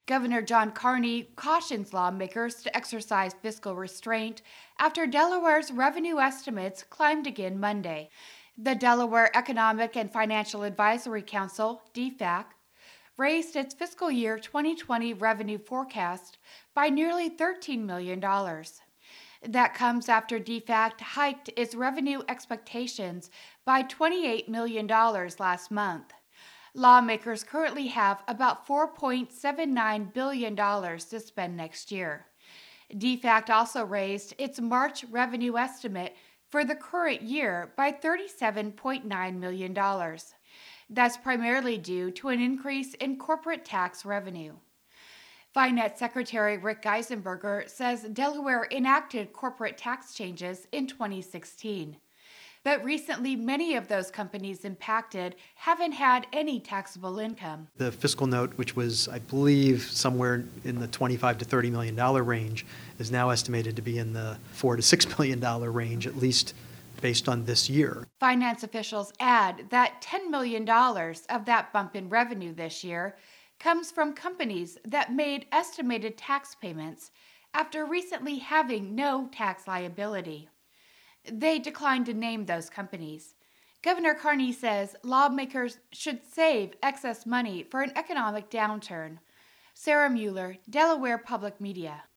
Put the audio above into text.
Governor John Carney cautions lawmakers to exercise fiscal restraint after Delaware's revenue estimates climbed again Monday. The Delaware Economic and Financial Advisory Council, DFAC, raised its fiscal year 2020 revenue forecast by nearly $13 million. That comes after DFAC hiked its revenue expectations by $28 million last month. Lawmakers currently have about $4.79 billion to spend next year. DFAC also raised its March revenue estimate for the current year by $37.9 million. That's primarily due to an increase in corporate tax revenue. Finance Secretary Rick Geisenberger says Delaware enacted corporate tax changes in 2016. But recently, many of those companies impacted haven't had any taxable income. The fiscal note, which was, I believe, somewhere in the $25 to $30 million range, is now estimated to be in the $4 to $6 million range, at least based on this year. Finance officials add that $10 million of that bump in revenue this year comes from companies that made estimated tax payments after recently having no tax liability. They declined to name those companies. Governor Carney says lawmakers should save excess money for an economic downturn. Sarah Mueller, Delaware Public Media.